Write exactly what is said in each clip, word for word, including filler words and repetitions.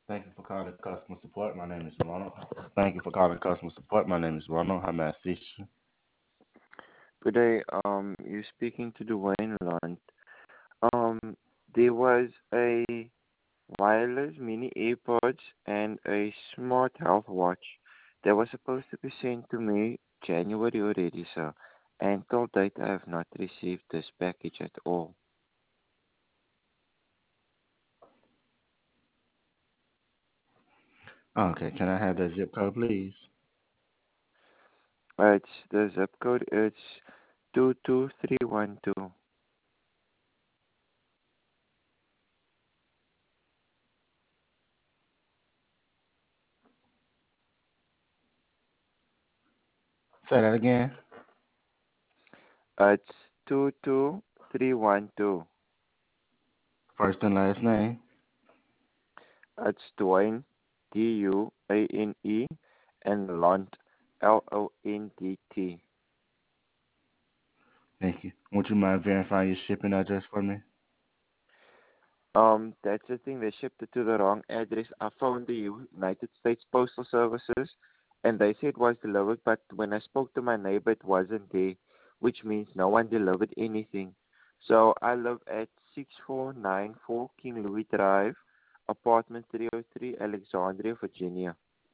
Thank you for calling customer support. My name is Ronald. Thank you for calling customer support. My name is Ronald. How may I assist you? Good day. Um, you're speaking to Dwayne Lunt. Um, there was a wireless mini AirPods and a smart health watch that was supposed to be sent to me January already, sir. And till date, I have not received this package at all. Okay, can I have the zip code, please? Uh, It's the zip code. It's two two three one two. Say that again. It's two two three one two. First and last name. It's Dwayne, D U A N E, and Lont, L O N D T. Thank you. Would you mind verifying your shipping address for me? Um, that's the thing. They shipped it to the wrong address. I phoned the United States Postal Services, and they said it was delivered. But when I spoke to my neighbor, it wasn't there, which means no one delivered anything. So I live at six four nine four King Louis Drive, apartment three oh three, Alexandria, Virginia.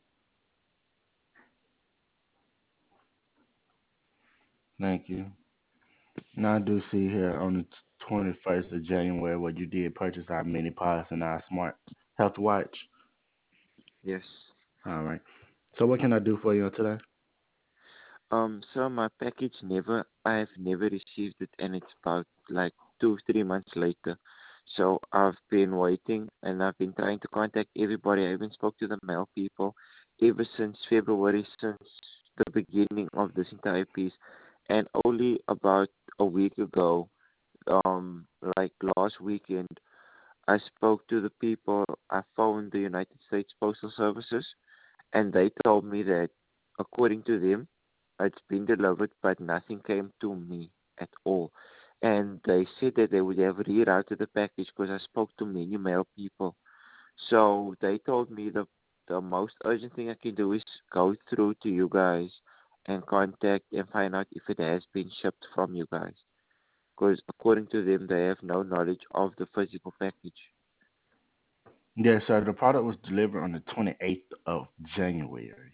Thank you. Now I do see here on the twenty-first of January where you did purchase our mini pods and our smart health watch. Yes. All right. So what can I do for you today? Um, so my package never, I have never received it, and it's about like two, three months later. So I've been waiting, and I've been trying to contact everybody. I even spoke to the mail people ever since February, since the beginning of this entire piece, and only about a week ago, um, like last weekend, I spoke to the people. I phoned the United States Postal Services, and they told me that, according to them, it's been delivered, but nothing came to me at all. And they said that they would have rerouted the package because I spoke to many mail people. So they told me the the most urgent thing I can do is go through to you guys and contact and find out if it has been shipped from you guys. Because according to them, they have no knowledge of the physical package. Yes, sir. The product was delivered on the twenty-eighth of January.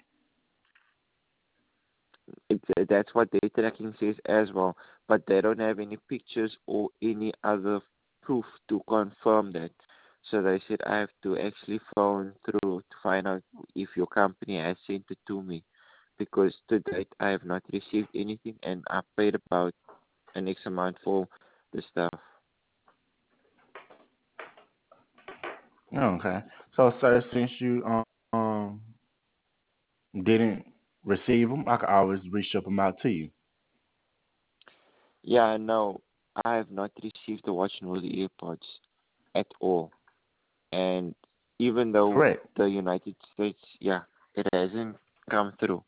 It, that's what their tracking says as well, but they don't have any pictures or any other proof to confirm that. So they said I have to actually phone through to find out if your company has sent it to me, because to date I have not received anything, and I paid about an X amount for the stuff. Okay. So, sir, since you um didn't receive them, I could always reship them out to you. Yeah, no, I have not received the watch nor the earpods at all, and even though Correct. the United States, yeah, it hasn't come through.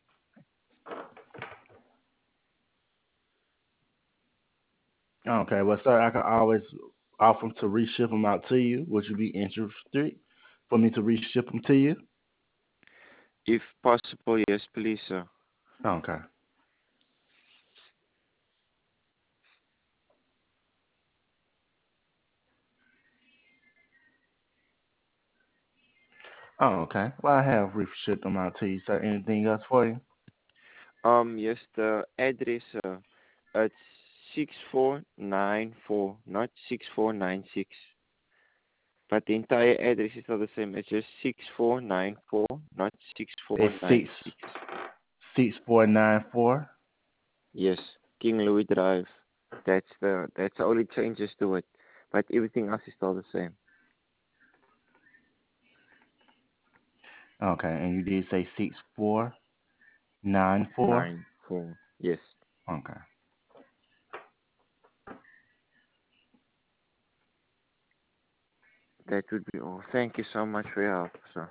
Okay. Well, sir, I could always offer to reship them out to you. Would you be interested for me to reship them to you? If possible, yes, please, sir. Okay. Oh, okay. Well, I have reshipped them out to you, sir. Anything else for you? Um, yes, the address, uh, it's six four nine four, not six four nine six. But the entire address is still the same. It's just six four nine four, not It's six six four nine six. six four nine four. Yes, King Louis Drive. That's the that's the only changes to it. But everything else is still the same. Okay, and you did say six four nine four. Nine four. Yes, Okay. that would be all. Thank you so much for your help, sir.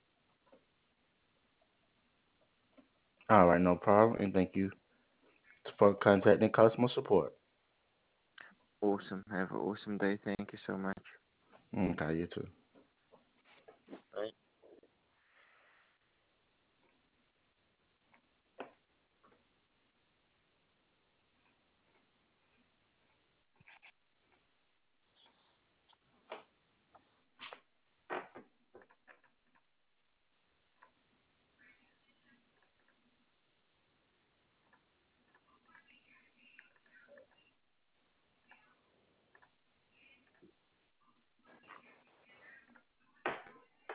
All right, no problem. And thank you for contacting customer support. Awesome. Have an awesome day. Thank you so much. Okay, you too.